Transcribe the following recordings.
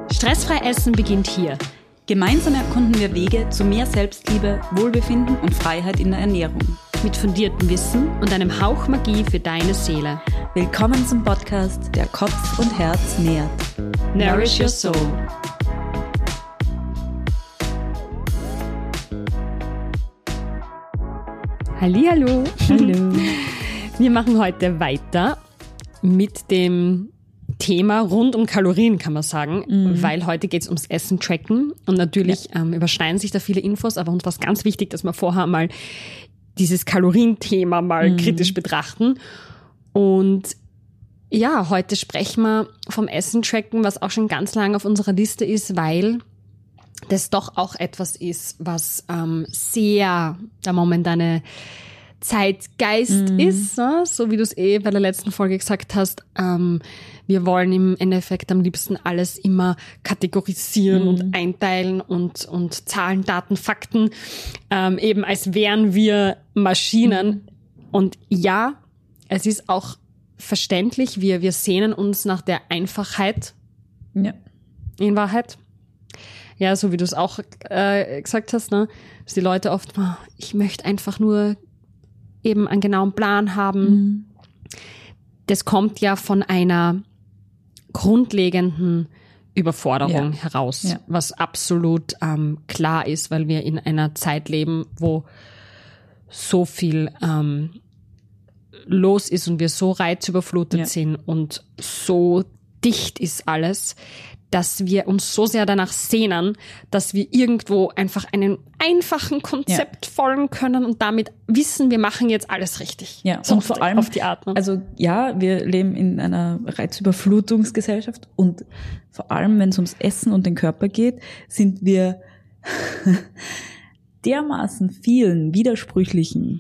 Stressfrei Essen beginnt hier. Gemeinsam erkunden wir Wege zu mehr Selbstliebe, Wohlbefinden und Freiheit in der Ernährung. Mit fundiertem Wissen und einem Hauch Magie für deine Seele. Willkommen zum Podcast, der Kopf und Herz nährt. Nourish your soul. Hallihallo. Hallo. Wir machen heute weiter mit dem Thema rund um Kalorien, kann man sagen, weil heute geht es ums Essen tracken und natürlich überschneiden sich da viele Infos, aber uns war es ganz wichtig, dass wir vorher mal dieses Kalorienthema mal kritisch betrachten. Und ja, heute sprechen wir vom Essen tracken, was auch schon ganz lange auf unserer Liste ist, weil das doch auch etwas ist, was sehr der momentane Zeitgeist ist, so wie du es bei der letzten Folge gesagt hast. Wir wollen im Endeffekt am liebsten alles immer kategorisieren und einteilen und Zahlen, Daten, Fakten, eben als wären wir Maschinen. Und ja, es ist auch verständlich, wir sehnen uns nach der Einfachheit. Ja. In Wahrheit. Ja, so wie du es auch gesagt hast, ne, dass die Leute oft, ich möchte einfach nur eben einen genauen Plan haben. Das kommt ja von einer grundlegenden Überforderung heraus, was absolut klar ist, weil wir in einer Zeit leben, wo so viel los ist und wir so reizüberflutet sind und so dicht ist alles, dass wir uns so sehr danach sehnen, dass wir irgendwo einfach einem einfachen Konzept folgen können und damit wissen, wir machen jetzt alles richtig. Ja, so und vor allem auf die Art. Ne? Also ja, wir leben in einer Reizüberflutungsgesellschaft und vor allem, wenn es ums Essen und den Körper geht, sind wir dermaßen vielen widersprüchlichen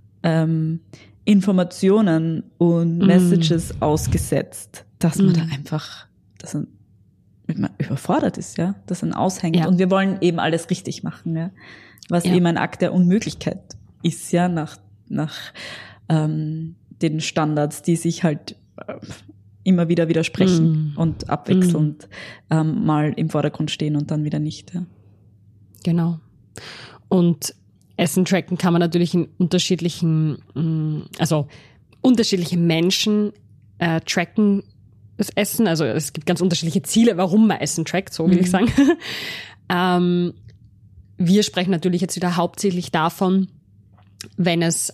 Informationen und Messages ausgesetzt, dass man da einfach, man überfordert ist, ja, dass man aushängt. Ja. Und wir wollen eben alles richtig machen, ja, was eben ein Akt der Unmöglichkeit ist, ja, nach den Standards, die sich halt immer wieder widersprechen und abwechselnd mal im Vordergrund stehen und dann wieder nicht. Ja. Genau. Und Essen tracken kann man natürlich in unterschiedliche Menschen tracken, das Essen, also es gibt ganz unterschiedliche Ziele, warum man Essen trackt, so will ich sagen. Wir sprechen natürlich jetzt wieder hauptsächlich davon, wenn es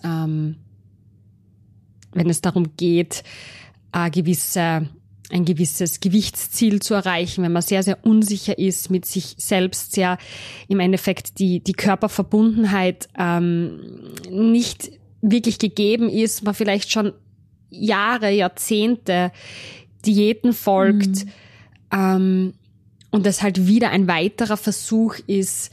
darum geht, ein gewisses Gewichtsziel zu erreichen, wenn man sehr, sehr unsicher ist mit sich selbst, sehr im Endeffekt die Körperverbundenheit nicht wirklich gegeben ist, man vielleicht schon Jahre, Jahrzehnte Diäten folgt und das halt wieder ein weiterer Versuch ist,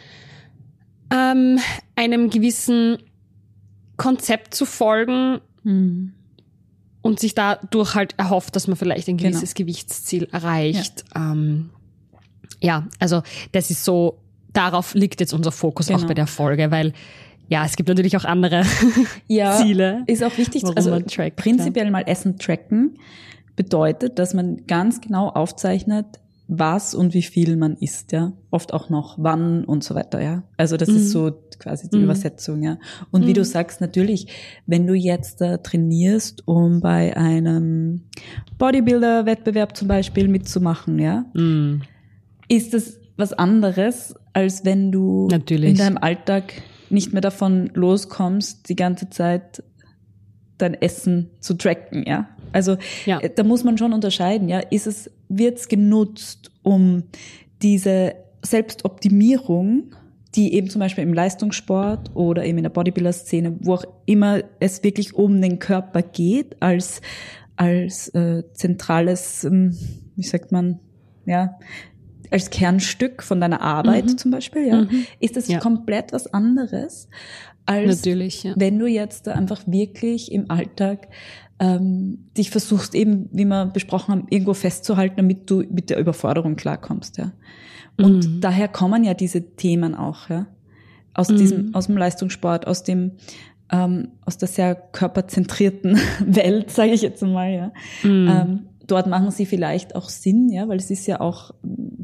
einem gewissen Konzept zu folgen und sich dadurch halt erhofft, dass man vielleicht ein gewisses Gewichtsziel erreicht. Ja. Also das ist so, darauf liegt jetzt unser Fokus auch bei der Folge, weil ja, es gibt natürlich auch andere Ziele. Ist auch wichtig, also prinzipiell mal Essen tracken bedeutet, dass man ganz genau aufzeichnet, was und wie viel man isst, ja. Oft auch noch wann und so weiter, ja. Also das ist so quasi die Übersetzung, ja. Und wie du sagst, natürlich, wenn du jetzt trainierst, um bei einem Bodybuilder-Wettbewerb zum Beispiel mitzumachen, ja, ist das was anderes, als wenn du in deinem Alltag nicht mehr davon loskommst, die ganze Zeit dein Essen zu tracken, ja. Also da muss man schon unterscheiden, ja. Wird's genutzt, um diese Selbstoptimierung, die eben zum Beispiel im Leistungssport oder eben in der Bodybuilder-Szene, wo auch immer es wirklich um den Körper geht, als zentrales, wie sagt man, ja, als Kernstück von deiner Arbeit zum Beispiel, ja, ist das komplett was anderes, als wenn du jetzt einfach wirklich im Alltag dich versuchst eben, wie wir besprochen haben, irgendwo festzuhalten, damit du mit der Überforderung klarkommst, ja. Und daher kommen ja diese Themen auch, ja, aus dem Leistungssport, aus der sehr körperzentrierten Welt, sage ich jetzt mal, ja. Dort machen sie vielleicht auch Sinn, ja, weil es ist ja auch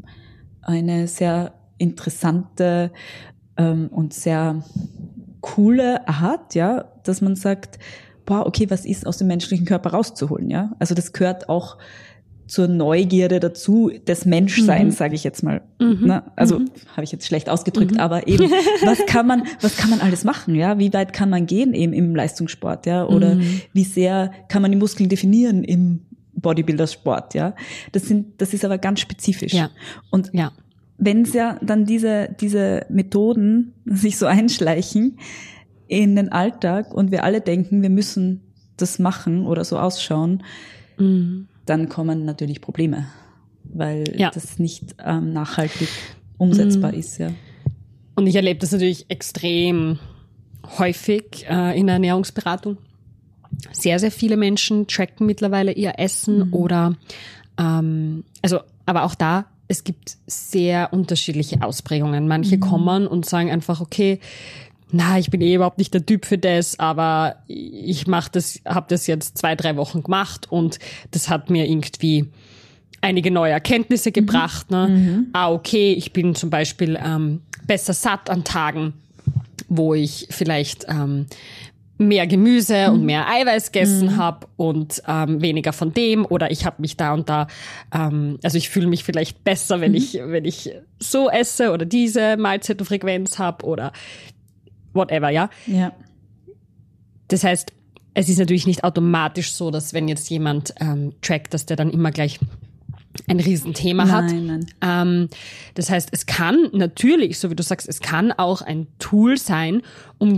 eine sehr interessante und sehr coole Art, ja, dass man sagt, boah, okay, was ist aus dem menschlichen Körper rauszuholen, ja? Also das gehört auch zur Neugierde dazu, des Menschseins, sage ich jetzt mal. Ne? Also habe ich jetzt schlecht ausgedrückt, aber eben, was kann man alles machen, ja? Wie weit kann man gehen eben im Leistungssport, ja? Oder wie sehr kann man die Muskeln definieren im Bodybuilder-Sport, ja? Das ist aber ganz spezifisch. Ja. Und wenn es ja dann diese Methoden sich so einschleichen in den Alltag und wir alle denken, wir müssen das machen oder so ausschauen, dann kommen natürlich Probleme, weil das nicht nachhaltig umsetzbar ist. Ja. Und ich erlebe das natürlich extrem häufig in der Ernährungsberatung. Sehr, sehr viele Menschen tracken mittlerweile ihr Essen oder aber auch da, es gibt sehr unterschiedliche Ausprägungen. Manche kommen und sagen einfach, okay, ich bin überhaupt nicht der Typ für das, aber ich habe das jetzt 2-3 Wochen gemacht und das hat mir irgendwie einige neue Erkenntnisse gebracht. Ne? Okay, ich bin zum Beispiel besser satt an Tagen, wo ich vielleicht mehr Gemüse und mehr Eiweiß gegessen habe und weniger von dem, oder ich habe mich da und da, also ich fühle mich vielleicht besser, wenn ich so esse oder diese Mahlzeitenfrequenz habe oder whatever, ja. Das heißt, es ist natürlich nicht automatisch so, dass wenn jetzt jemand trackt, dass der dann immer gleich ein Riesenthema hat. Nein. Das heißt, es kann natürlich, so wie du sagst, es kann auch ein Tool sein, um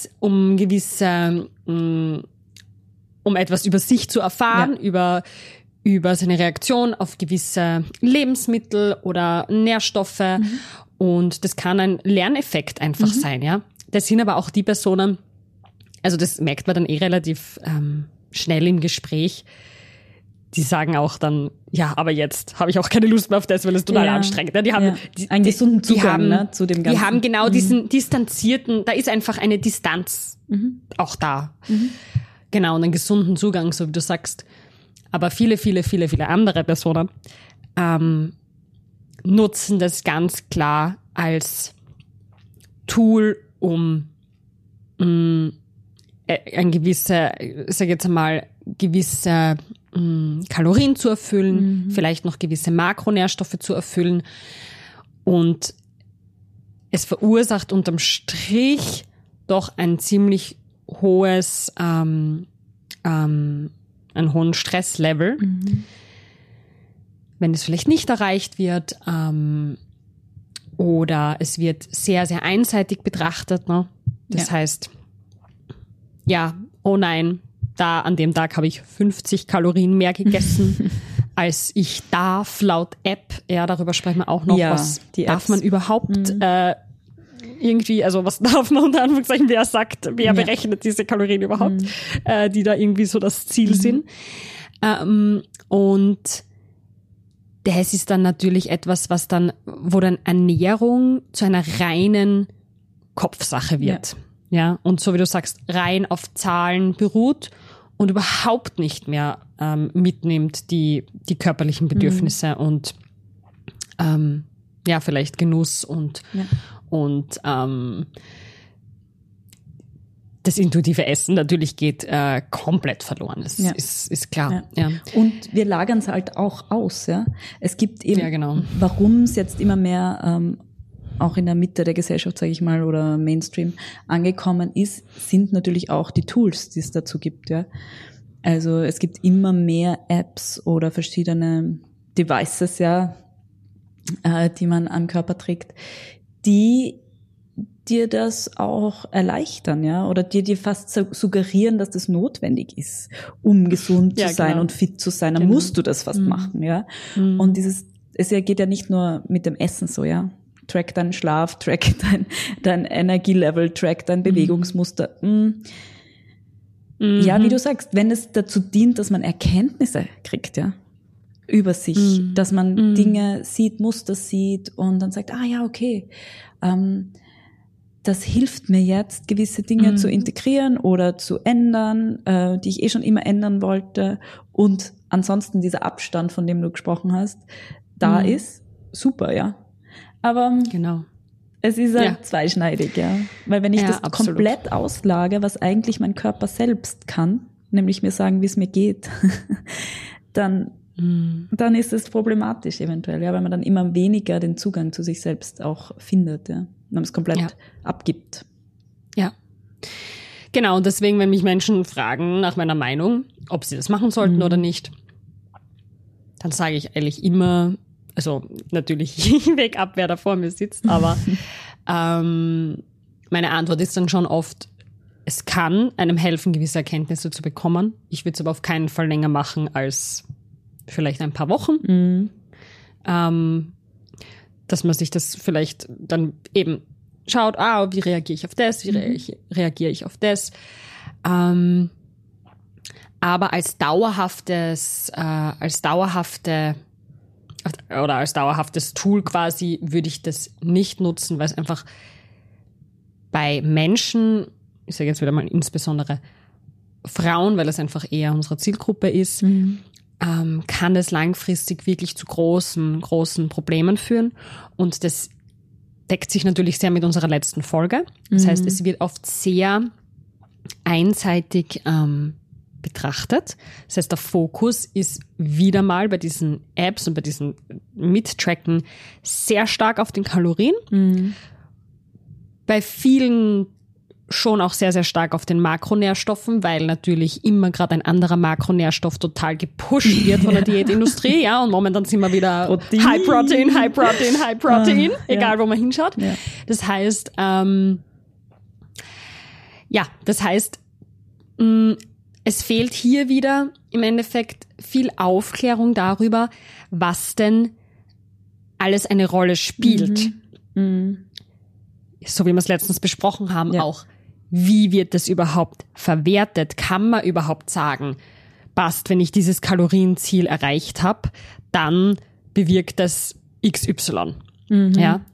etwas über sich zu erfahren, über seine Reaktion auf gewisse Lebensmittel oder Nährstoffe. Und das kann ein Lerneffekt einfach sein, ja. Das sind aber auch die Personen, also das merkt man dann relativ schnell im Gespräch, die sagen auch dann, ja, aber jetzt habe ich auch keine Lust mehr auf das, weil es total anstrengend ist. Die haben einen gesunden Zugang zu dem Ganzen. Die haben genau diesen distanzierten, da ist einfach eine Distanz auch da. Genau, und einen gesunden Zugang, so wie du sagst. Aber viele, viele, viele, viele andere Personen nutzen das ganz klar als Tool, um gewisse Kalorien zu erfüllen, vielleicht noch gewisse Makronährstoffe zu erfüllen. Und es verursacht unterm Strich doch ein ziemlich hohes, einen hohen Stresslevel, wenn es vielleicht nicht erreicht wird, oder es wird sehr, sehr einseitig betrachtet. Ne? Das heißt, oh nein, an dem Tag habe ich 50 Kalorien mehr gegessen, als ich darf, laut App. Ja, darüber sprechen wir auch noch. Was darf man überhaupt irgendwie, also was darf man unter Anführungszeichen, wer berechnet diese Kalorien überhaupt, die da irgendwie so das Ziel sind. Und das ist dann natürlich etwas, wo dann Ernährung zu einer reinen Kopfsache wird. Ja, und so wie du sagst, rein auf Zahlen beruht und überhaupt nicht mehr mitnimmt die körperlichen Bedürfnisse und vielleicht Genuss und das intuitive Essen natürlich geht komplett verloren. Das ist klar. Ja. Und wir lagern es halt auch aus. Ja, es gibt eben, warum es jetzt immer mehr auch in der Mitte der Gesellschaft, sage ich mal, oder Mainstream angekommen ist, sind natürlich auch die Tools, die es dazu gibt. Ja, also es gibt immer mehr Apps oder verschiedene Devices, die man am Körper trägt, die dir das auch erleichtern, oder dir fast suggerieren, dass das notwendig ist, um gesund zu sein und fit zu sein. Dann musst du das fast machen, Und es geht ja nicht nur mit dem Essen so, Track deinen Schlaf, track dein Energielevel, track dein Bewegungsmuster. Ja, wie du sagst, wenn es dazu dient, dass man Erkenntnisse kriegt, über sich, dass man Dinge sieht, Muster sieht und dann sagt, okay, das hilft mir jetzt, gewisse Dinge zu integrieren oder zu ändern, die ich schon immer ändern wollte. Und ansonsten dieser Abstand, von dem du gesprochen hast, da ist super, Aber genau. Es ist halt zweischneidig, ja. Weil wenn ich das absolut komplett auslage, was eigentlich mein Körper selbst kann, nämlich mir sagen, wie es mir geht, dann ist es problematisch eventuell, ja, weil man dann immer weniger den Zugang zu sich selbst auch findet, ja. Wenn man es komplett abgibt. Ja. Genau, und deswegen, wenn mich Menschen fragen nach meiner Meinung, ob sie das machen sollten oder nicht, dann sage ich eigentlich immer, also natürlich weg ab, wer da vor mir sitzt, aber meine Antwort ist dann schon oft, es kann einem helfen, gewisse Erkenntnisse zu bekommen. Ich würde es aber auf keinen Fall länger machen als vielleicht ein paar Wochen. Dass man sich das vielleicht dann eben schaut, wie reagiere ich auf das, wie reagiere ich auf das. Aber als dauerhaftes Tool quasi würde ich das nicht nutzen, weil es einfach bei Menschen, ich sage jetzt wieder mal insbesondere Frauen, weil es einfach eher unsere Zielgruppe ist, kann es langfristig wirklich zu großen Problemen führen. Und das deckt sich natürlich sehr mit unserer letzten Folge. Das heißt, es wird oft sehr einseitig betrachtet. Das heißt, der Fokus ist wieder mal bei diesen Apps und bei diesem Mittracken sehr stark auf den Kalorien. Bei vielen schon auch sehr, sehr stark auf den Makronährstoffen, weil natürlich immer gerade ein anderer Makronährstoff total gepusht wird von der Diätindustrie. Ja, und momentan sind wir wieder Protein. High Protein, egal wo man hinschaut. Ja. Das heißt, es fehlt hier wieder im Endeffekt viel Aufklärung darüber, was denn alles eine Rolle spielt. So wie wir es letztens besprochen haben, auch wie wird das überhaupt verwertet? Kann man überhaupt sagen, passt, wenn ich dieses Kalorienziel erreicht habe, dann bewirkt das XY. Ja.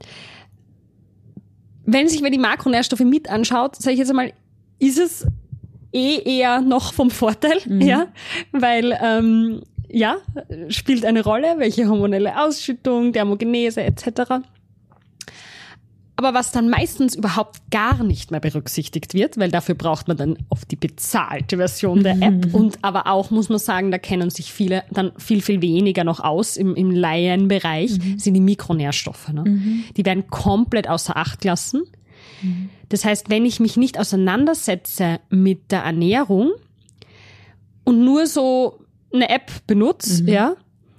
Wenn sich mir die Makronährstoffe mit anschaut, sage ich jetzt einmal, ist es eher noch vom Vorteil, ja, weil spielt eine Rolle, welche hormonelle Ausschüttung, Thermogenese etc. Aber was dann meistens überhaupt gar nicht mehr berücksichtigt wird, weil dafür braucht man dann oft die bezahlte Version der App und aber auch, muss man sagen, da kennen sich viele dann viel, viel weniger noch aus im Laienbereich, sind die Mikronährstoffe. Ne? Die werden komplett außer Acht gelassen. Das heißt, wenn ich mich nicht auseinandersetze mit der Ernährung und nur so eine App benutze,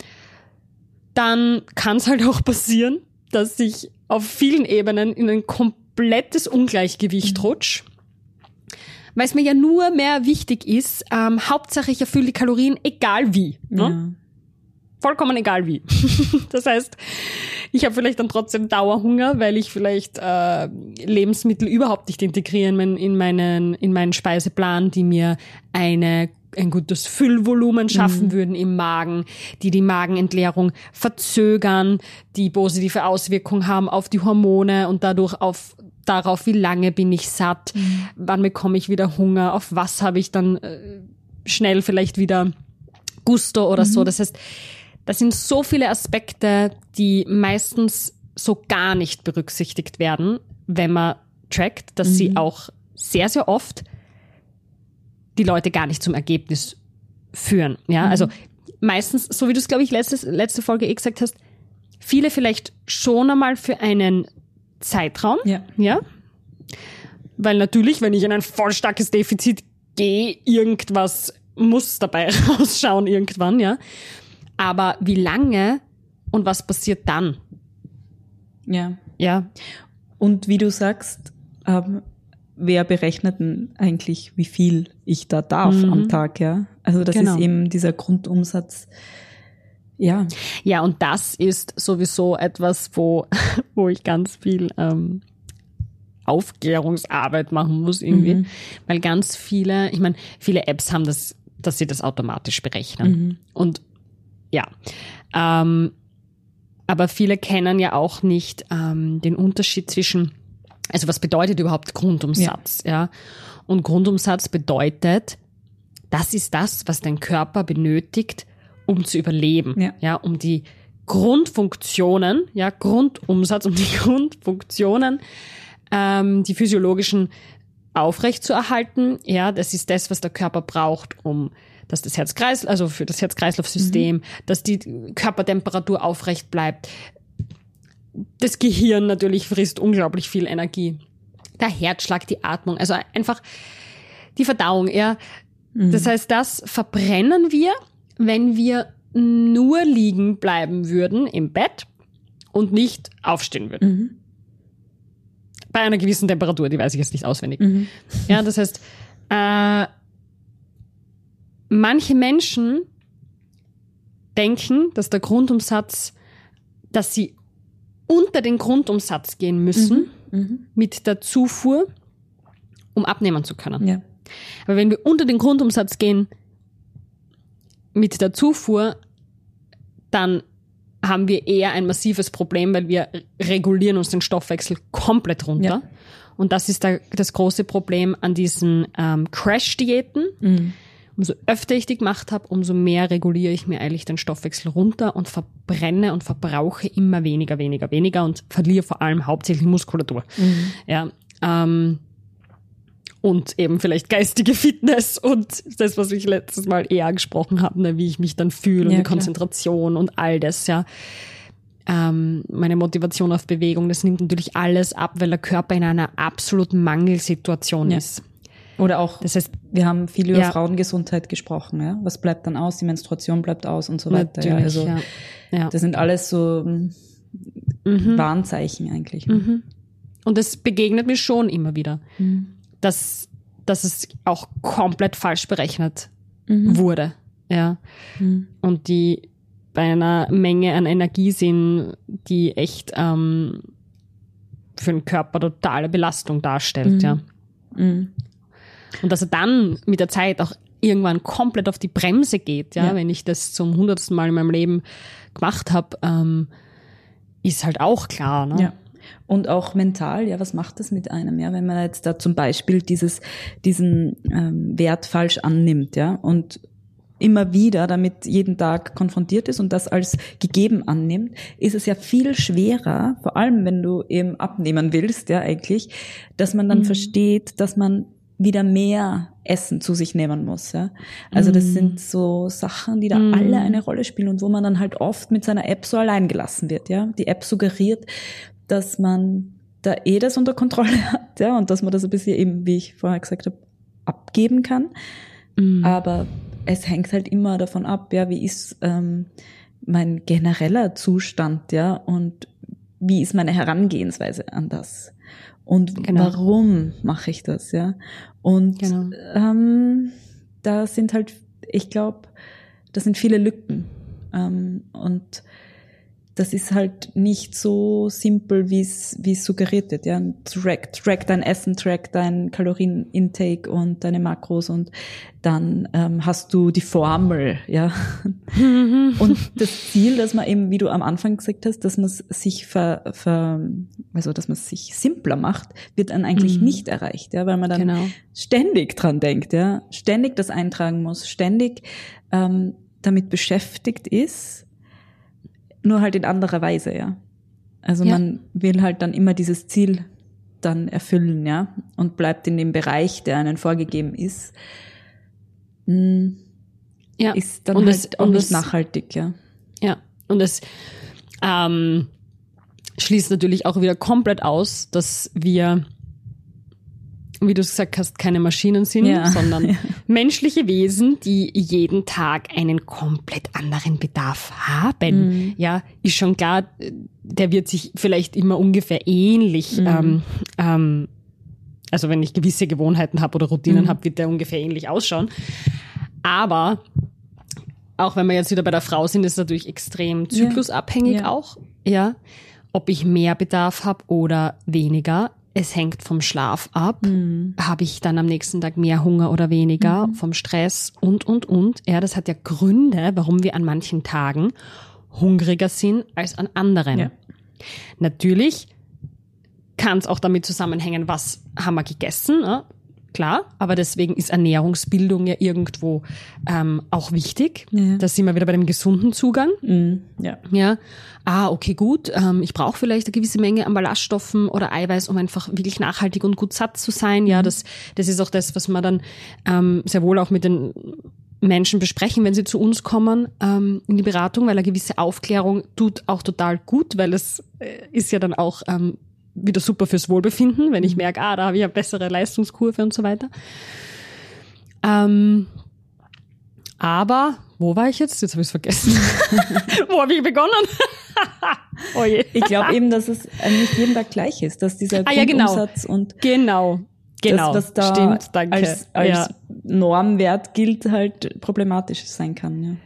dann kann es halt auch passieren, dass ich auf vielen Ebenen in ein komplettes Ungleichgewicht rutsche, weil es mir ja nur mehr wichtig ist, Hauptsache ich erfülle die Kalorien, egal wie. Ne? Ja. Vollkommen egal wie. Das heißt, ich habe vielleicht dann trotzdem Dauerhunger, weil ich vielleicht Lebensmittel überhaupt nicht integrieren in meinen Speiseplan, die mir ein gutes Füllvolumen schaffen würden im Magen, die Magenentleerung verzögern, die positive Auswirkungen haben auf die Hormone und dadurch darauf, wie lange bin ich satt, wann bekomme ich wieder Hunger, auf was habe ich dann schnell vielleicht wieder Gusto oder so. Das heißt, das sind so viele Aspekte, die meistens so gar nicht berücksichtigt werden, wenn man trackt, dass sie auch sehr, sehr oft die Leute gar nicht zum Ergebnis führen. Ja, also meistens, so wie du es, glaube ich, letzte Folge gesagt hast, viele vielleicht schon einmal für einen Zeitraum. Ja. Weil natürlich, wenn ich in ein voll starkes Defizit gehe, irgendwas muss dabei rausschauen irgendwann, ja. Aber wie lange und was passiert dann? Ja. Ja. Und wie du sagst, wer berechnet denn eigentlich, wie viel ich da darf am Tag, ja? Also das ist eben dieser Grundumsatz, ja. Ja, und das ist sowieso etwas, wo ich ganz viel Aufklärungsarbeit machen muss irgendwie, weil ganz viele Apps haben das, dass sie das automatisch berechnen. Und ja, aber viele kennen ja auch nicht den Unterschied zwischen, also was bedeutet überhaupt Grundumsatz, ja? Und Grundumsatz bedeutet, das ist das, was dein Körper benötigt, um zu überleben, ja, um die Grundfunktionen, ja, Grundumsatz und die Grundfunktionen, die physiologischen aufrechtzuerhalten. Ja, das ist das, was der Körper braucht, dass das also für das Herz-Kreislauf-System, dass die Körpertemperatur aufrecht bleibt. Das Gehirn natürlich frisst unglaublich viel Energie. Der Herzschlag, die Atmung, also einfach die Verdauung, ja. Das heißt, das verbrennen wir, wenn wir nur liegen bleiben würden im Bett und nicht aufstehen würden. Bei einer gewissen Temperatur, die weiß ich jetzt nicht auswendig. Ja, das heißt, manche Menschen denken, dass dass sie unter den Grundumsatz gehen müssen mit der Zufuhr, um abnehmen zu können. Ja. Aber wenn wir unter den Grundumsatz gehen mit der Zufuhr, dann haben wir eher ein massives Problem, weil wir regulieren uns den Stoffwechsel komplett runter. Ja. Und das ist das große Problem an diesen Crash-Diäten. Umso öfter ich die gemacht habe, umso mehr reguliere ich mir eigentlich den Stoffwechsel runter und verbrenne und verbrauche immer weniger und verliere vor allem hauptsächlich Muskulatur. Ja, und eben vielleicht geistige Fitness und das, was ich letztes Mal eher angesprochen habe, ne, wie ich mich dann fühle und die Konzentration und all das, ja. Meine Motivation auf Bewegung, das nimmt natürlich alles ab, weil der Körper in einer absoluten Mangelsituation ist. Oder auch, das heißt, wir haben viel über Frauengesundheit gesprochen, ja. Was bleibt dann aus? Die Menstruation bleibt aus und so weiter. Ja. Also, das sind alles so Warnzeichen eigentlich. Ne? Und das begegnet mir schon immer wieder, dass es auch komplett falsch berechnet wurde, ja. Und die bei einer Menge an Energie sind, die echt für den Körper totale Belastung darstellt, ja. Und dass er dann mit der Zeit auch irgendwann komplett auf die Bremse geht, ja, wenn ich das zum 100. Mal in meinem Leben gemacht habe, ist halt auch klar, ne? Ja. Und auch mental, ja, was macht das mit einem, ja, wenn man jetzt da zum Beispiel diesen Wert falsch annimmt, ja, und immer wieder damit jeden Tag konfrontiert ist und das als gegeben annimmt, ist es ja viel schwerer, vor allem wenn du eben abnehmen willst, ja, eigentlich, dass man dann versteht, dass man wieder mehr Essen zu sich nehmen muss, ja. Also das sind so Sachen, die da alle eine Rolle spielen und wo man dann halt oft mit seiner App so allein gelassen wird, ja. Die App suggeriert, dass man da das unter Kontrolle hat, ja, und dass man das ein bisschen eben, wie ich vorher gesagt habe, abgeben kann. Aber es hängt halt immer davon ab, ja, wie ist mein genereller Zustand, ja, und wie ist meine Herangehensweise an das? Und warum mache ich das, ja? Und da sind halt, ich glaube, das sind viele Lücken. Und das ist halt nicht so simpel, wie es suggeriert wird, ja. Track dein Essen, track dein Kalorienintake und deine Makros und dann hast du die Formel, ja. Und das Ziel, dass man eben, wie du am Anfang gesagt hast, dass man es sich dass man es sich simpler macht, wird dann eigentlich nicht erreicht, ja, weil man dann ständig dran denkt, ja, ständig das eintragen muss, ständig damit beschäftigt ist, nur halt in anderer Weise, ja. Also man will halt dann immer dieses Ziel dann erfüllen, ja, und bleibt in dem Bereich, der einem vorgegeben ist. Ist dann halt auch nicht nachhaltig, ja. Ja, und es schließt natürlich auch wieder komplett aus, dass wir, wie du es gesagt hast, keine Maschinen sind, sondern menschliche Wesen, die jeden Tag einen komplett anderen Bedarf haben. Ja, ist schon klar, der wird sich vielleicht immer ungefähr ähnlich, also wenn ich gewisse Gewohnheiten habe oder Routinen habe, wird der ungefähr ähnlich ausschauen. Aber auch wenn wir jetzt wieder bei der Frau sind, ist es natürlich extrem zyklusabhängig auch, ja, ob ich mehr Bedarf habe oder weniger. Es hängt vom Schlaf ab. Habe ich dann am nächsten Tag mehr Hunger oder weniger, vom Stress und. Ja, das hat ja Gründe, warum wir an manchen Tagen hungriger sind als an anderen. Ja. Natürlich kann es auch damit zusammenhängen, was haben wir gegessen. Ne? klar, aber deswegen ist Ernährungsbildung ja irgendwo auch wichtig. Ja. Da sind wir wieder bei dem gesunden Zugang. Ja. Okay, gut, ich brauche vielleicht eine gewisse Menge an Ballaststoffen oder Eiweiß, um einfach wirklich nachhaltig und gut satt zu sein. Ja, das ist auch das, was man dann sehr wohl auch mit den Menschen besprechen, wenn sie zu uns kommen in die Beratung, weil eine gewisse Aufklärung tut auch total gut, weil es ist ja dann auch wieder super fürs Wohlbefinden, wenn ich merke, da habe ich eine bessere Leistungskurve und so weiter. Aber, wo war ich jetzt? Jetzt habe ich es vergessen. Wo habe ich begonnen? Oh je. Ich glaube eben, dass es nicht jeden Tag gleich ist, dass dieser Grundumsatz und Genau. Das, was da stimmt, danke. Als Normwert gilt, halt problematisch sein kann. Ja.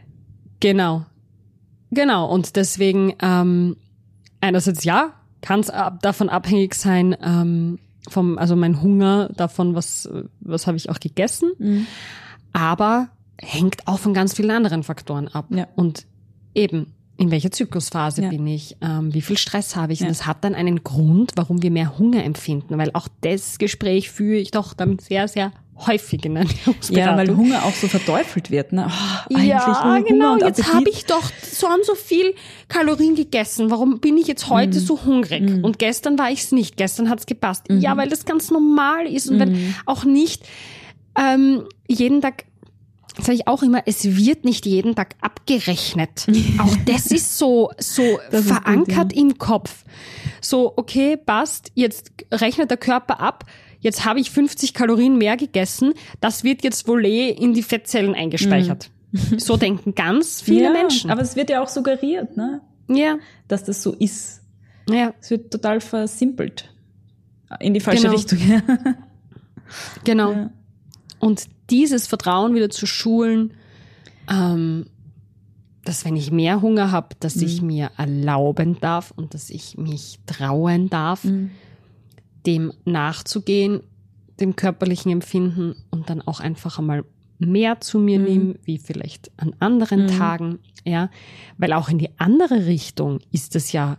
Genau. Und deswegen einerseits kann es davon abhängig sein, also mein Hunger, davon, was habe ich auch gegessen. Aber hängt auch von ganz vielen anderen Faktoren ab. Ja. Und eben, in welcher Zyklusphase bin ich, wie viel Stress habe ich. Und das hat dann einen Grund, warum wir mehr Hunger empfinden. Weil auch das Gespräch führe ich doch damit sehr, sehr häufig in der Ernährungsberatung. Ja, weil Hunger auch so verteufelt wird. Ne? Genau. Jetzt habe ich doch so und so viel Kalorien gegessen. Warum bin ich jetzt heute so hungrig? Und gestern war ich es nicht. Gestern hat es gepasst. Ja, weil das ganz normal ist. Und wenn auch nicht jeden Tag, sage ich auch immer, es wird nicht jeden Tag abgerechnet. Auch das ist so das verankert ist gut, im Kopf. So, okay, passt, jetzt rechnet der Körper ab, jetzt habe ich 50 Kalorien mehr gegessen, das wird jetzt wohl in die Fettzellen eingespeichert. So denken ganz viele Menschen. Aber es wird ja auch suggeriert, ne? Ja. Dass das so ist. Ja. Es wird total versimpelt. In die falsche Richtung. Genau. Ja. Und dieses Vertrauen wieder zu schulen, dass wenn ich mehr Hunger habe, dass ich mir erlauben darf und dass ich mich trauen darf, dem nachzugehen, dem körperlichen Empfinden und dann auch einfach einmal mehr zu mir nehmen, wie vielleicht an anderen Tagen, ja, weil auch in die andere Richtung ist es ja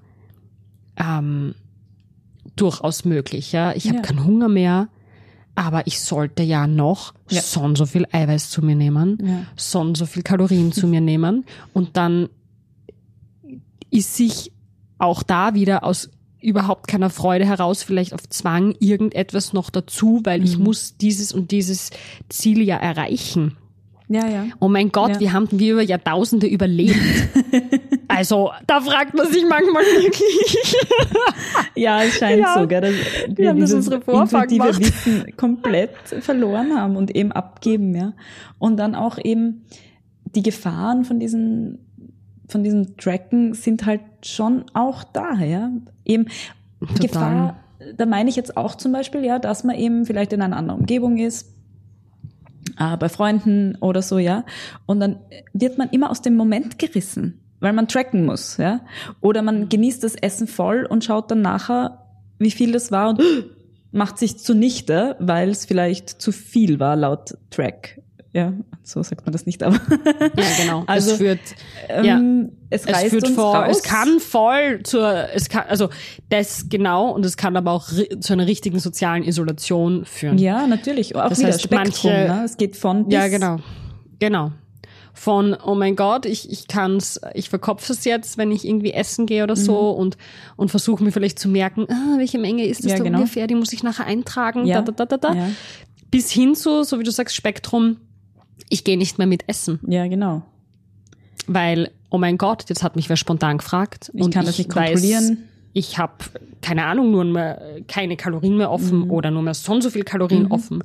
durchaus möglich, ja. Ich habe keinen Hunger mehr, aber ich sollte ja noch so und so viel Eiweiß zu mir nehmen, so und so viel Kalorien zu mir nehmen und dann ist sich auch da wieder aus überhaupt keiner Freude heraus, vielleicht auf Zwang irgendetwas noch dazu, weil ich muss dieses und dieses Ziel ja erreichen. Ja. Oh mein Gott, wir haben über Jahrtausende überlebt. Also, da fragt man sich manchmal wirklich. Ja, es scheint so, gell, dass wir haben das unsere Vorfahren gemacht. Wissen komplett verloren haben und eben abgeben, ja. Und dann auch eben die Gefahren von diesem Tracken sind halt schon auch da, ja. Eben Total. Gefahr, da meine ich jetzt auch zum Beispiel, ja, dass man eben vielleicht in einer anderen Umgebung ist, bei Freunden oder so, ja. Und dann wird man immer aus dem Moment gerissen, weil man tracken muss, ja. Oder man genießt das Essen voll und schaut dann nachher, wie viel das war und macht sich zunichte, weil es vielleicht zu viel war laut Track. Ja, so sagt man das nicht, aber. Ja, genau. Also, es reißt uns raus. Es kann voll also das genau, und es kann aber auch zu einer richtigen sozialen Isolation führen. Ja, natürlich. Auch das wieder heißt, Spektrum, ne? Es geht von bis. Ja, genau. Von, oh mein Gott, ich verkopfe es jetzt, wenn ich irgendwie essen gehe oder so und versuche mir vielleicht zu merken, welche Menge ist das da ungefähr, die muss ich nachher eintragen, Ja. Bis hin zu, so wie du sagst, Spektrum, ich gehe nicht mehr mit essen. Ja, genau. Weil, oh mein Gott, jetzt hat mich wer spontan gefragt. Ich kann das nicht kontrollieren. Ich habe, keine Ahnung, nur mehr keine Kalorien mehr offen oder nur mehr so und so viel Kalorien offen.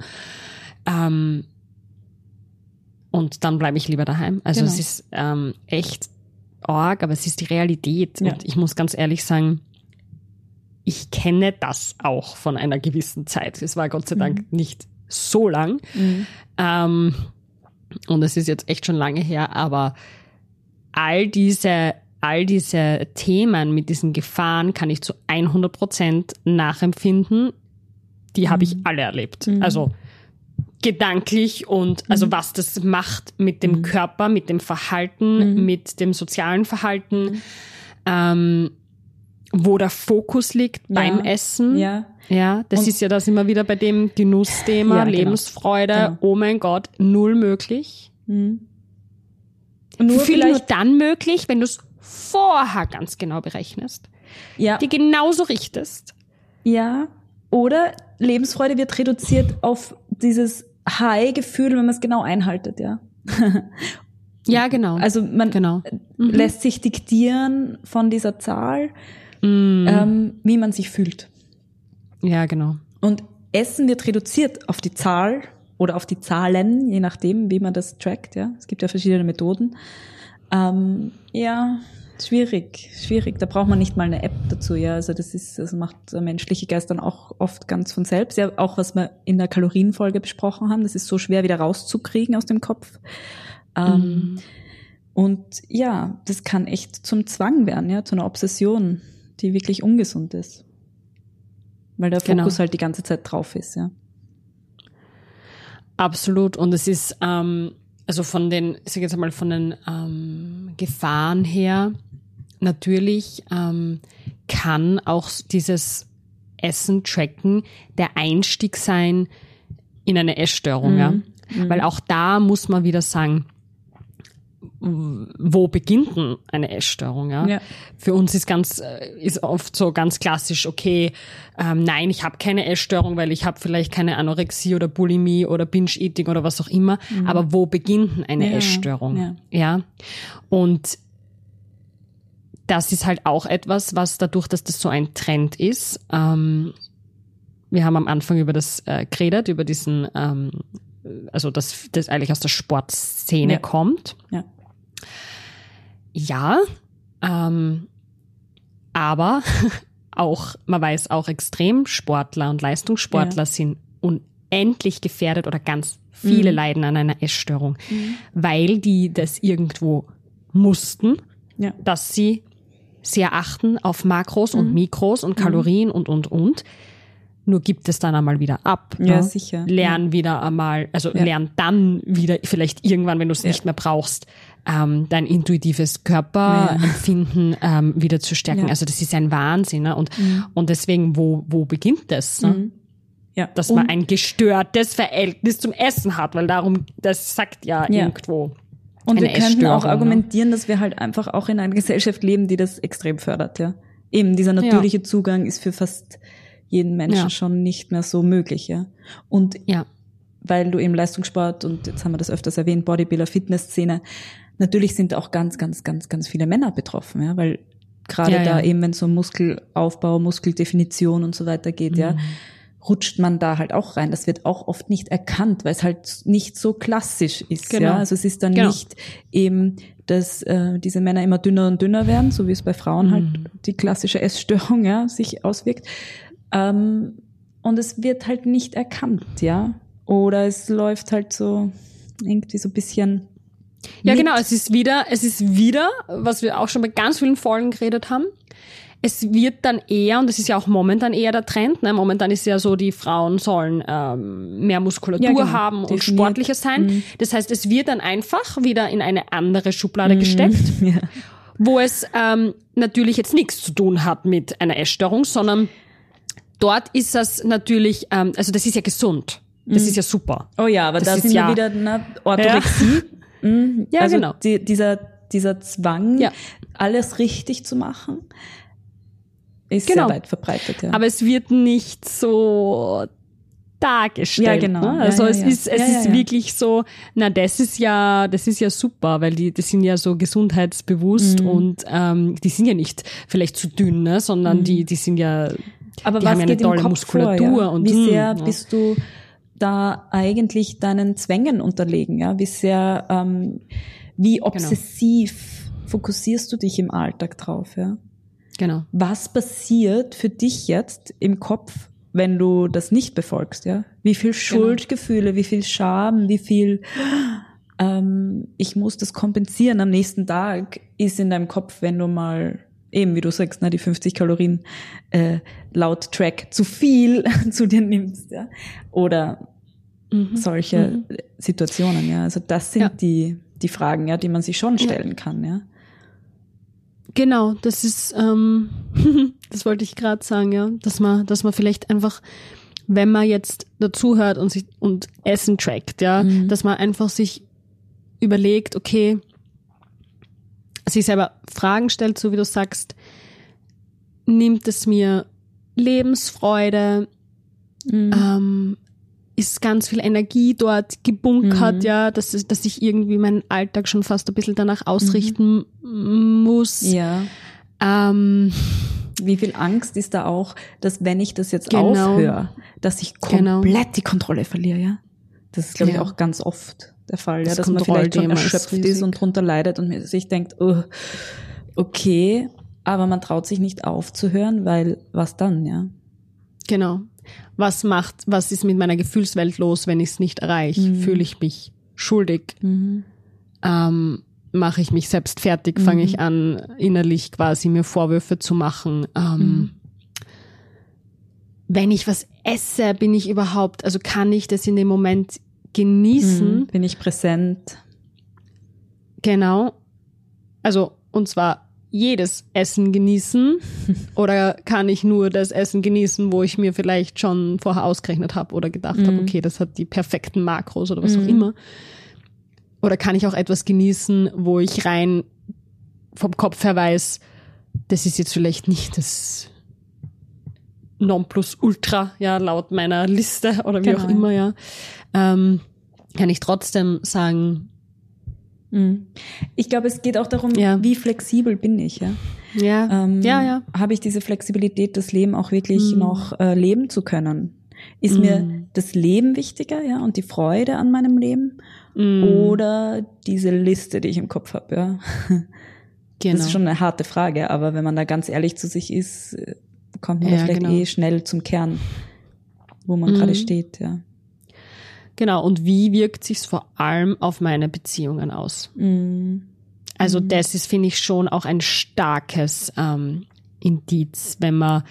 Und dann bleibe ich lieber daheim. Also es ist echt arg, aber es ist die Realität. Ja. Und ich muss ganz ehrlich sagen, ich kenne das auch von einer gewissen Zeit. Es war Gott sei Dank nicht so lang. Und es ist jetzt echt schon lange her, aber all diese Themen mit diesen Gefahren kann ich zu 100% nachempfinden. Die habe ich alle erlebt. Also gedanklich und also was das macht mit dem Körper, mit dem Verhalten, mit dem sozialen Verhalten. wo der Fokus liegt beim Essen. Ja. Ja, das ist ja, da sind wir wieder bei dem Genussthema, Ja, genau. Lebensfreude. Genau. Oh mein Gott, null möglich. Nur Nur dann möglich, wenn du es vorher ganz genau berechnest, ja, die genauso richtest. ja. Oder Lebensfreude wird reduziert auf dieses High-Gefühl, wenn man es genau einhaltet, ja. Ja, genau. Also man lässt sich diktieren von dieser Zahl, wie man sich fühlt. Ja, genau. Und Essen wird reduziert auf die Zahl oder auf die Zahlen, je nachdem, wie man das trackt. Ja, es gibt ja verschiedene Methoden. Ja, schwierig. Da braucht man nicht mal eine App dazu. Ja, also das macht der menschliche Geist dann auch oft ganz von selbst. Ja, auch was wir in der Kalorienfolge besprochen haben. Das ist so schwer wieder rauszukriegen aus dem Kopf. Und ja, das kann echt zum Zwang werden, ja, zu einer Obsession, die wirklich ungesund ist. Weil der Fokus halt die ganze Zeit drauf ist, ja. Absolut. Und es ist, also von den, ich sag jetzt mal, von den Gefahren her, natürlich kann auch dieses Essen tracken der Einstieg sein in eine Essstörung, ja. Weil auch da muss man wieder sagen, wo beginnt denn eine Essstörung? Ja? Für uns ist oft so ganz klassisch, okay, nein, ich habe keine Essstörung, weil ich habe vielleicht keine Anorexie oder Bulimie oder Binge-Eating oder was auch immer. Aber wo beginnt denn eine Essstörung? Ja. Und das ist halt auch etwas, was dadurch, dass das so ein Trend ist, wir haben am Anfang über das geredet, über diesen, also das eigentlich aus der Sportszene kommt. Ja, aber auch, man weiß auch, Extremsportler und Leistungssportler sind unendlich gefährdet oder ganz viele leiden an einer Essstörung, weil die das irgendwo mussten, dass sie sehr achten auf Makros und Mikros und Kalorien und. Nur gibt es dann einmal wieder ab. Ja, ne? sicher. Lern wieder einmal, also lern dann wieder, vielleicht irgendwann, wenn du es nicht mehr brauchst, dein intuitives Körperempfinden wieder zu stärken. Also das ist ein Wahnsinn. Ne? Und deswegen, wo beginnt das? Ne? Ja. Dass man ein gestörtes Verhältnis zum Essen hat, weil darum, das sagt ja irgendwo. Und eine wir könnten auch Essstörung, argumentieren, dass wir halt einfach auch in einer Gesellschaft leben, die das extrem fördert. Ja, eben dieser natürliche Zugang ist für fast jeden Menschen schon nicht mehr so möglich, ja. Und weil du eben Leistungssport und jetzt haben wir das öfters erwähnt, Bodybuilder, Fitnessszene, natürlich sind auch ganz viele Männer betroffen, ja, weil gerade da eben, wenn es um Muskelaufbau, Muskeldefinition und so weiter geht, rutscht man da halt auch rein. Das wird auch oft nicht erkannt, weil es halt nicht so klassisch ist, ja. Also es ist dann nicht eben, dass diese Männer immer dünner und dünner werden, so wie es bei Frauen halt die klassische Essstörung sich auswirkt. Und es wird halt nicht erkannt, ja. Oder es läuft halt so irgendwie so ein bisschen. Ja, genau. Es ist wieder, was wir auch schon bei ganz vielen Folgen geredet haben. Es wird dann eher, und das ist ja auch momentan eher der Trend, ne? Momentan ist ja so, die Frauen sollen mehr Muskulatur haben und sportlicher sein. Das heißt, es wird dann einfach wieder in eine andere Schublade gesteckt, wo es natürlich jetzt nichts zu tun hat mit einer Essstörung, sondern dort ist das natürlich, also das ist ja gesund. Das ist ja super. Oh ja, aber da sind wir wieder Orthorexie. Ja, also genau. Dieser Zwang, alles richtig zu machen, ist sehr weit verbreitet. Ja. Aber es wird nicht so dargestellt. Ja, genau. Ne? Also es ist wirklich so, das ist ja super, weil das sind ja so gesundheitsbewusst und die sind ja nicht vielleicht zu dünn, ne? Sondern die sind ja, aber die was haben ja eine geht im tolle Kopf Muskulatur. vor, ja? Und wie sehr bist du da eigentlich deinen Zwängen unterlegen? Ja? Wie sehr, wie obsessiv fokussierst du dich im Alltag drauf? Ja? Genau. Was passiert für dich jetzt im Kopf, wenn du das nicht befolgst? Ja? Wie viel Schuldgefühle, wie viel Scham, wie viel ich muss das kompensieren am nächsten Tag ist in deinem Kopf, wenn du mal eben, wie du sagst, die 50 Kalorien laut Track zu viel zu dir nimmst, ja. Oder solche Situationen, ja. Also das sind die Fragen, ja, die man sich schon stellen kann, ja. Genau, das ist, das wollte ich gerade sagen, ja, dass man vielleicht einfach, wenn man jetzt dazuhört und Essen trackt, ja, dass man einfach sich überlegt, okay, sich selber Fragen stellt, so wie du sagst, nimmt es mir Lebensfreude, ist ganz viel Energie dort gebunkert, ja, dass ich irgendwie meinen Alltag schon fast ein bisschen danach ausrichten muss. Ja. Wie viel Angst ist da auch, dass wenn ich das jetzt aufhöre, dass ich komplett die Kontrolle verliere, ja? Das ist, glaube ich, auch ganz oft der Fall, ja, dass man vielleicht schon erschöpft ist und drunter leidet und sich denkt, oh, okay, aber man traut sich nicht aufzuhören, weil was dann, ja? Genau. Was ist mit meiner Gefühlswelt los, wenn ich es nicht erreiche? Fühle ich mich schuldig? Mache ich mich selbst fertig? Fange ich an, innerlich quasi mir Vorwürfe zu machen? Wenn ich was esse, bin ich überhaupt, also kann ich das in dem Moment genießen? Bin ich präsent? Genau. Also, und zwar jedes Essen genießen oder kann ich nur das Essen genießen, wo ich mir vielleicht schon vorher ausgerechnet habe oder gedacht habe, okay, das hat die perfekten Makros oder was auch immer. Oder kann ich auch etwas genießen, wo ich rein vom Kopf her weiß, das ist jetzt vielleicht nicht das Nonplusultra, ja, laut meiner Liste oder wie auch immer, ja. Kann ich trotzdem sagen, ich glaube, es geht auch darum, wie flexibel bin ich, ja. Ja. Habe ich diese Flexibilität, das Leben auch wirklich noch leben zu können? Ist mir das Leben wichtiger, ja, und die Freude an meinem Leben? Oder diese Liste, die ich im Kopf habe, ja? Genau. Das ist schon eine harte Frage, aber wenn man da ganz ehrlich zu sich ist, kommt man da vielleicht schnell zum Kern, wo man gerade steht, ja. Genau, und wie wirkt sich's vor allem auf meine Beziehungen aus? Also das ist, finde ich, schon auch ein starkes Indiz, wenn man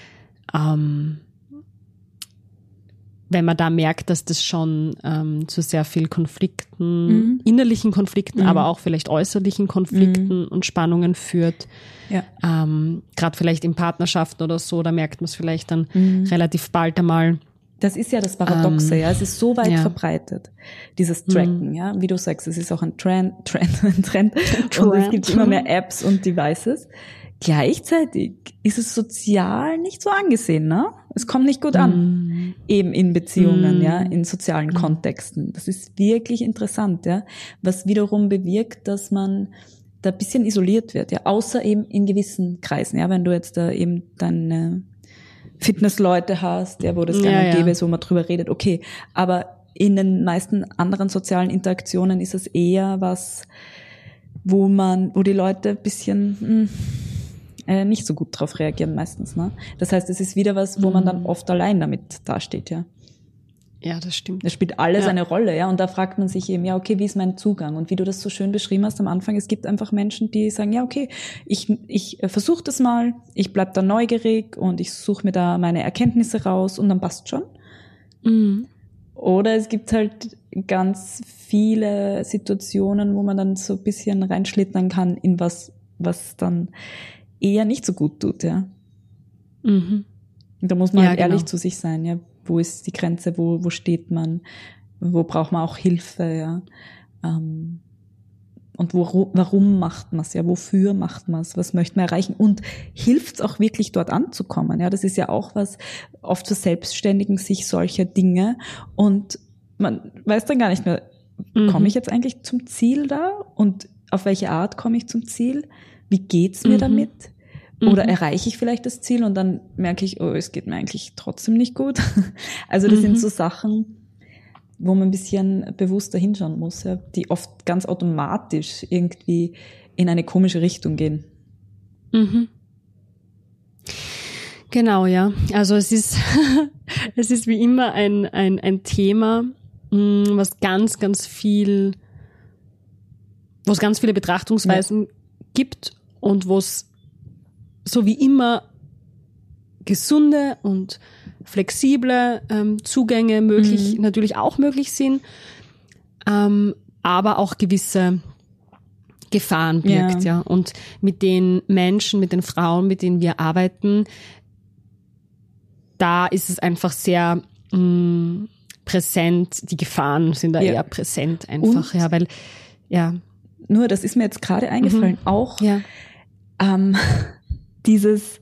da merkt, dass das schon zu sehr viel Konflikten, innerlichen Konflikten, aber auch vielleicht äußerlichen Konflikten und Spannungen führt. Ja. Gerade vielleicht in Partnerschaften oder so, da merkt man es vielleicht dann relativ bald einmal. Das ist ja das Paradoxe, ja. Es ist so weit verbreitet, dieses Tracken, ja. Wie du sagst, es ist auch ein Trend. Und es gibt immer mehr Apps und Devices. Gleichzeitig ist es sozial nicht so angesehen, ne? Es kommt nicht gut an. Eben in Beziehungen, ja, in sozialen Kontexten. Das ist wirklich interessant, ja. Was wiederum bewirkt, dass man da ein bisschen isoliert wird, ja. Außer eben in gewissen Kreisen, ja. Wenn du jetzt da eben deine Fitnessleute hast, ja, wo das gang und gäbe ist, wo man drüber redet, okay. Aber in den meisten anderen sozialen Interaktionen ist es eher was, wo die Leute ein bisschen nicht so gut drauf reagieren meistens, ne? Das heißt, es ist wieder was, wo man dann oft allein damit dasteht, ja. Ja, das stimmt. Das spielt alles eine Rolle, ja. Und da fragt man sich eben, ja, okay, wie ist mein Zugang? Und wie du das so schön beschrieben hast am Anfang, es gibt einfach Menschen, die sagen, ja, okay, ich versuche das mal, ich bleib da neugierig und ich suche mir da meine Erkenntnisse raus und dann passt schon. Oder es gibt halt ganz viele Situationen, wo man dann so ein bisschen reinschlittern kann in was dann eher nicht so gut tut, ja. Und da muss man halt ehrlich zu sich sein, ja. Wo ist die Grenze, wo steht man, wo braucht man auch Hilfe, ja. Und warum macht man es, ja, wofür macht man es, was möchte man erreichen und hilft es auch wirklich dort anzukommen, ja. Das ist ja auch was, oft verselbstständigen sich solche Dinge und man weiß dann gar nicht mehr, komme ich jetzt eigentlich zum Ziel da und auf welche Art komme ich zum Ziel, wie geht's mir damit? Oder erreiche ich vielleicht das Ziel und dann merke ich, oh, es geht mir eigentlich trotzdem nicht gut. Also das sind so Sachen, wo man ein bisschen bewusster hinschauen muss, ja, die oft ganz automatisch irgendwie in eine komische Richtung gehen. Genau, ja. Also es ist wie immer ein Thema, was ganz viele Betrachtungsweisen gibt und wo es so wie immer gesunde und flexible Zugänge natürlich auch möglich sind, aber auch gewisse Gefahren birgt, ja. Und mit den Menschen, mit den Frauen, mit denen wir arbeiten, da ist es einfach sehr präsent. Die Gefahren sind da eher präsent einfach, und, weil, Nur, das ist mir jetzt gerade eingefallen, auch dieses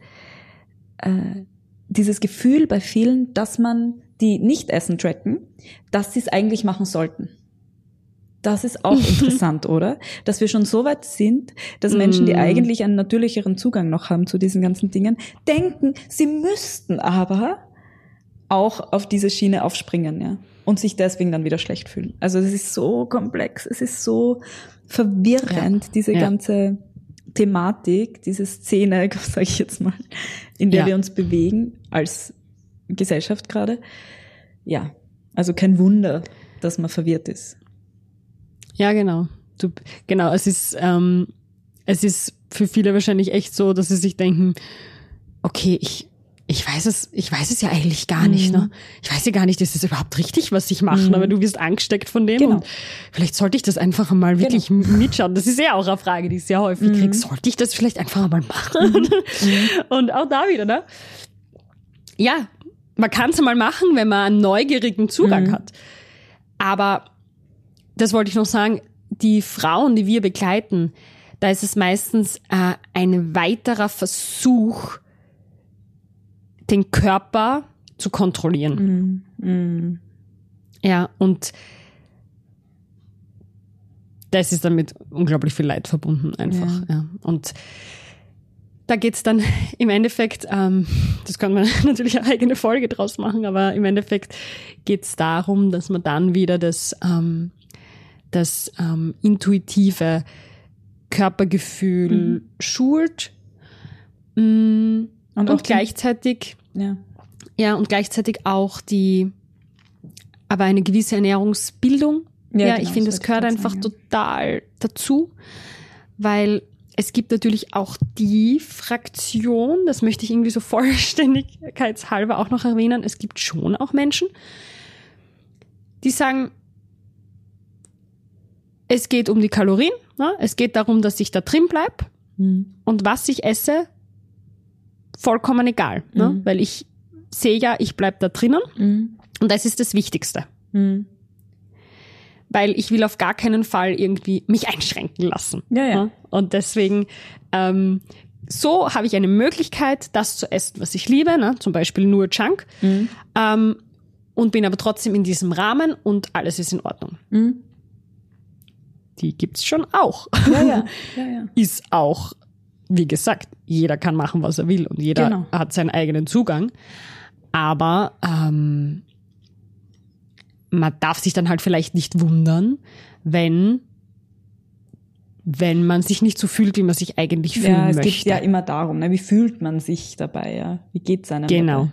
Gefühl bei vielen, dass man die nicht Essen tracken, dass sie es eigentlich machen sollten. Das ist auch interessant, oder? Dass wir schon so weit sind, dass Menschen, die eigentlich einen natürlicheren Zugang noch haben zu diesen ganzen Dingen, denken, sie müssten aber auch auf diese Schiene aufspringen, ja. Und sich deswegen dann wieder schlecht fühlen. Also es ist so komplex, es ist so verwirrend, diese ganze Thematik, diese Szene, sage ich jetzt mal, in der wir uns bewegen als Gesellschaft gerade. Ja, also kein Wunder, dass man verwirrt ist. Ja, genau. Genau, es ist für viele wahrscheinlich echt so, dass sie sich denken, okay, ich weiß es ja eigentlich gar nicht, ne? Ich weiß ja gar nicht, ist es überhaupt richtig, was ich mache, aber du wirst angesteckt von dem und vielleicht sollte ich das einfach mal wirklich mitschauen. Das ist ja auch eine Frage, die ich sehr häufig kriege. Sollte ich das vielleicht einfach mal machen? Und auch da wieder, ne? Ja, man kann es mal machen, wenn man einen neugierigen Zugang hat. Aber das wollte ich noch sagen, die Frauen, die wir begleiten, da ist es meistens ein weiterer Versuch, den Körper zu kontrollieren. Ja, und das ist damit unglaublich viel Leid verbunden einfach. Ja. Und da geht's dann im Endeffekt, das kann man natürlich eine eigene Folge draus machen, aber im Endeffekt geht's darum, dass man dann wieder das intuitive Körpergefühl schult und gleichzeitig und gleichzeitig auch aber eine gewisse Ernährungsbildung. Ja, genau, ich finde, das gehört einfach total dazu, weil es gibt natürlich auch die Fraktion, das möchte ich irgendwie so vollständigkeitshalber auch noch erwähnen, es gibt schon auch Menschen, die sagen, es geht um die Kalorien, ne? Es geht darum, dass ich da drin bleibe und was ich esse, vollkommen egal, ne? Weil ich sehe ja, ich bleib da drinnen und das ist das Wichtigste. Weil ich will auf gar keinen Fall irgendwie mich einschränken lassen. Ja. Und deswegen, so habe ich eine Möglichkeit, das zu essen, was ich liebe, ne? Zum Beispiel nur Junk, und bin aber trotzdem in diesem Rahmen und alles ist in Ordnung. Die gibt's schon auch. Ja. Ist auch, wie gesagt, jeder kann machen, was er will und jeder hat seinen eigenen Zugang. Aber man darf sich dann halt vielleicht nicht wundern, wenn man sich nicht so fühlt, wie man sich eigentlich fühlen möchte. Ja, es geht ja immer darum, ne? Wie fühlt man sich dabei? Ja? Wie geht's einem dabei?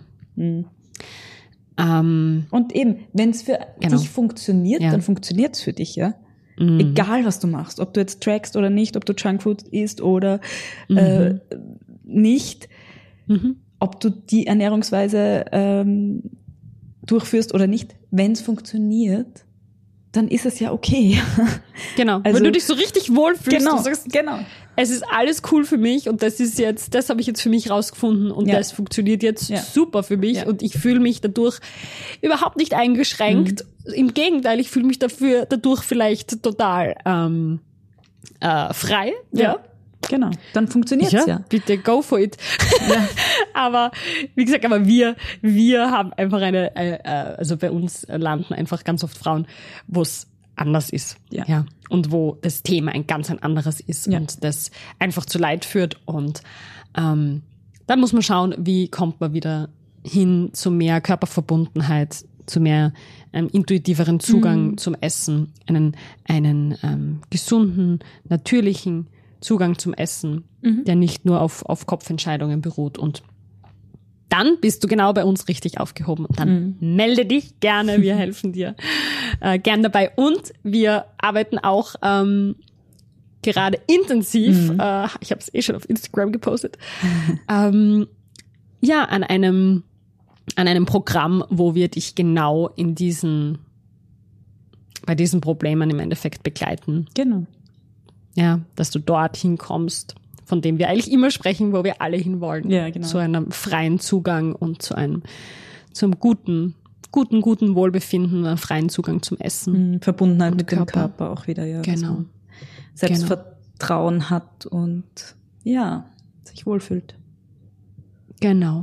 Und eben, wenn es für dich funktioniert, dann funktioniert es für dich, ja. Egal, was du machst, ob du jetzt trackst oder nicht, ob du Junkfood isst oder nicht, ob du die Ernährungsweise durchführst oder nicht, wenn es funktioniert, dann ist es ja okay. Genau, also, wenn du dich so richtig wohlfühlst, du sagst, es ist alles cool für mich und das habe ich jetzt für mich rausgefunden und das funktioniert jetzt super für mich und ich fühle mich dadurch überhaupt nicht eingeschränkt. Im Gegenteil, ich fühle mich dadurch vielleicht total frei. Ja. Genau, dann funktioniert's ja. Bitte go for it. Ja. Aber wie gesagt, wir haben einfach also bei uns landen einfach ganz oft Frauen, wo es anders ist. Ja. Und wo das Thema ein ganz anderes ist und das einfach zu Leid führt. Und dann muss man schauen, wie kommt man wieder hin zu mehr Körperverbundenheit, zu mehr intuitiveren Zugang zum Essen, einen gesunden, natürlichen Zugang zum Essen, der nicht nur auf Kopfentscheidungen beruht. Und dann bist du genau bei uns richtig aufgehoben. Und dann melde dich gerne, wir helfen dir gern dabei. Und wir arbeiten auch gerade intensiv, ich habe es schon auf Instagram gepostet, an einem Programm, wo wir dich genau bei diesen Problemen im Endeffekt begleiten. Genau. Ja, dass du dorthin kommst, von dem wir eigentlich immer sprechen, wo wir alle hinwollen. Ja, genau. Zu einem freien Zugang und zu einem guten Wohlbefinden, einem freien Zugang zum Essen. Verbundenheit mit dem Körper auch wieder, ja. Genau. Selbstvertrauen hat und ja, sich wohlfühlt. Genau.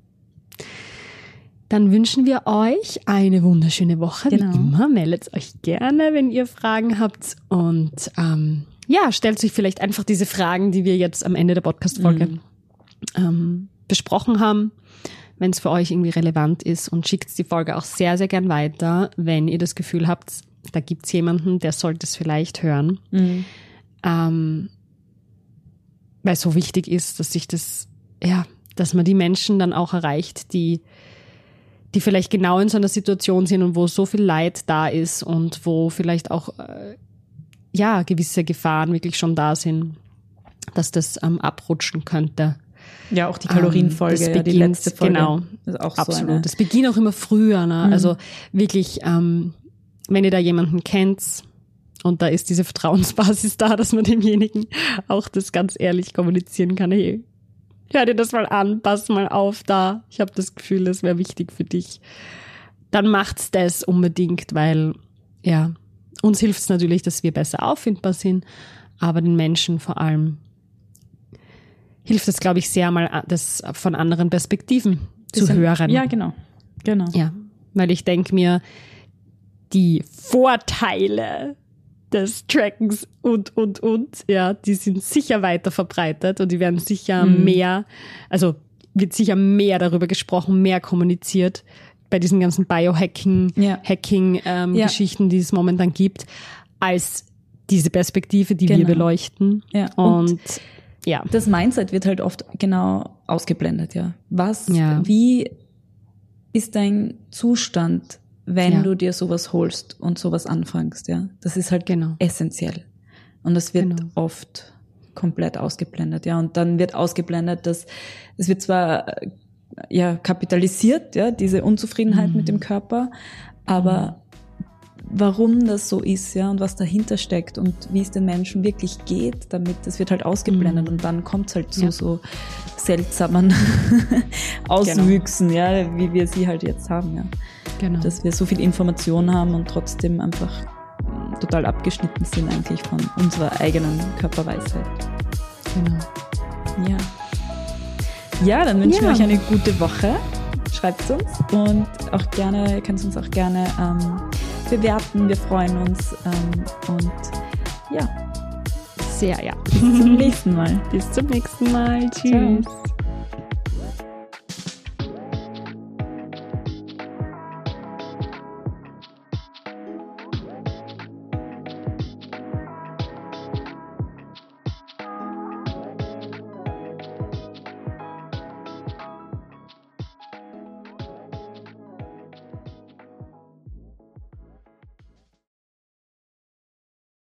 Dann wünschen wir euch eine wunderschöne Woche. Genau. Wie immer, meldet euch gerne, wenn ihr Fragen habt. Und stellt euch vielleicht einfach diese Fragen, die wir jetzt am Ende der Podcast-Folge besprochen haben, wenn es für euch irgendwie relevant ist. Und schickt die Folge auch sehr, sehr gern weiter, wenn ihr das Gefühl habt, da gibt es jemanden, der sollte es vielleicht hören. Weil es so wichtig ist, dass dass man die Menschen dann auch erreicht, die vielleicht genau in so einer Situation sind und wo so viel Leid da ist und wo vielleicht auch gewisse Gefahren wirklich schon da sind, dass das abrutschen könnte. Ja, auch die Kalorienfolge, die letzte Folge. Genau, ist auch absolut. So eine. Das beginnt auch immer früher. Ne? Also wirklich, wenn ihr da jemanden kennt und da ist diese Vertrauensbasis da, dass man demjenigen auch das ganz ehrlich kommunizieren kann. Hey, hör dir das mal an, pass mal auf da. Ich habe das Gefühl, das wäre wichtig für dich. Dann macht's das unbedingt, weil uns hilft es natürlich, dass wir besser auffindbar sind, aber den Menschen vor allem hilft es, glaube ich, sehr mal, das von anderen Perspektiven zu hören. Ja, genau. Ja, weil ich denke mir, die Vorteile des Trackens und, die sind sicher weiter verbreitet und die werden sicher wird sicher mehr darüber gesprochen, mehr kommuniziert bei diesen ganzen Biohacking-Geschichten, die es momentan gibt, als diese Perspektive, die wir beleuchten. Ja. Und das Mindset wird halt oft genau ausgeblendet, ja. Wie ist dein Zustand, wenn du dir sowas holst und sowas anfängst, ja? Das ist halt essentiell. Und das wird oft komplett ausgeblendet, ja. Und dann wird ausgeblendet, dass es wird zwar kapitalisiert, ja, diese Unzufriedenheit mit dem Körper, aber warum das so ist, ja, und was dahinter steckt und wie es den Menschen wirklich geht, damit, das wird halt ausgeblendet und dann kommt es halt zu so seltsamen Auswüchsen, ja, wie wir sie halt jetzt haben, ja. Genau. Dass wir so viel Information haben und trotzdem einfach total abgeschnitten sind eigentlich von unserer eigenen Körperweisheit. Genau. Ja. Ja, dann wünschen wir euch eine gute Woche. Schreibt es uns und auch gerne, ihr könnt es uns auch gerne bewerten. Wir freuen uns und sehr, bis zum nächsten Mal. Bis zum nächsten Mal. Tschüss. Ciao.